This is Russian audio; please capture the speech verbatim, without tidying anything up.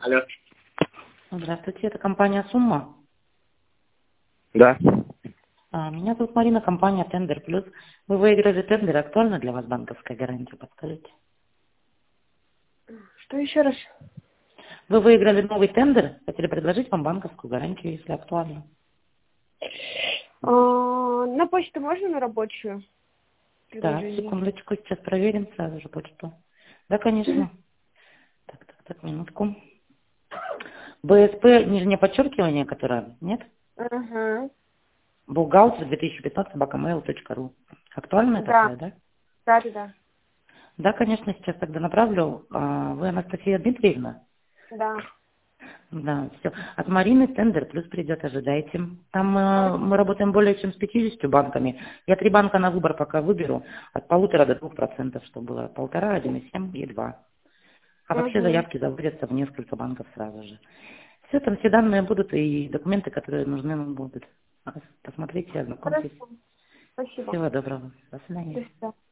Алло. Здравствуйте, это компания «Сумма». Да. А, Меня зовут Марина, компания «Тендер Плюс». Вы выиграли тендер, актуальна для вас банковская гарантия, подскажите? Что еще раз? Вы выиграли новый тендер, хотели предложить вам банковскую гарантию, если актуально. А, на почту можно на рабочую? Так, Предложение. секундочку, сейчас проверим сразу же почту. Да, конечно. Так, так, так, минутку. БСП, нижнее подчеркивание, которое, нет? Ага. Бухгалтер две тысячи пятнадцать собака мейл точка ру. Актуальная Да. такая, да? Да, да, да. Да, конечно, сейчас тогда направлю. А, Вы Анастасия Дмитриевна? Да. Да, все. От Марины тендер плюс придет, ожидайте. Там э, мы работаем более чем с пятьюдесятью банками. Я три банка на выбор пока выберу. От полутора до двух процентов, чтобы было полтора, один и семь и два. А вообще Угу. заявки заводятся в несколько банков сразу же. Все, там все данные будут и документы, которые нужны нам будут. Посмотрите, ознакомьтесь. Хорошо. Спасибо. Всего доброго. До свидания. До свидания.